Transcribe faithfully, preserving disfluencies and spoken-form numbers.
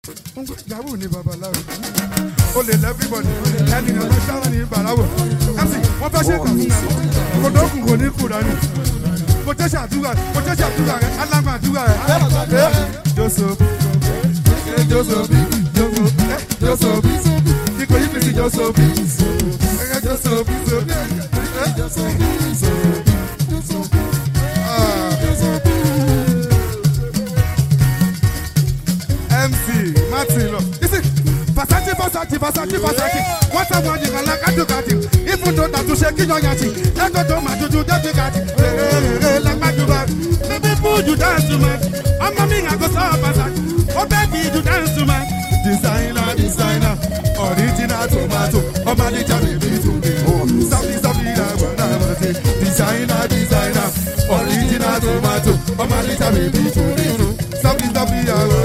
Yahoo ni babaláwo. O lè everybody. Ẹni ọ̀dọ́ sáwọn ní bàláwo. M C wọ́n fẹ́ ṣe kàn fún ẹ. Kò tó kù kò ní kù dání. Kò tẹ́ ṣàdúrà kò tẹ́ ṣàdúrà rẹ̀ alágbà àdúrà rẹ̀. Joseph Joseph Joseph Joseph Kíkọ́ yìí fi sí Joseph Joseph Joseph M C Martin lọ. Listen, Versace Versace Versace Versace. Wọ́n sábà ní kàlá kájúkàtì. Ibùdó tàtúnṣe kíyàn yàtì. Ẹgbẹ́ tó máa dúdú dẹ́bi kàtì. Rèrèrè lágbàdúrà. Bébí fújù dáńsù mọ́. Ọmọ mi àgọ́ sọ́ọ̀ Versace. Ó bẹ́ẹ̀ bí ìjù dáńsù mọ́. Designer designer original tomato. Ọmọ àdìjà bèbí tó dé. Sábì sábì làwọn náà wọ́n ṣe. Designer designer original tomato. Ọmọ àdìjà bèbí tó dé. Sábì sábì làwọn.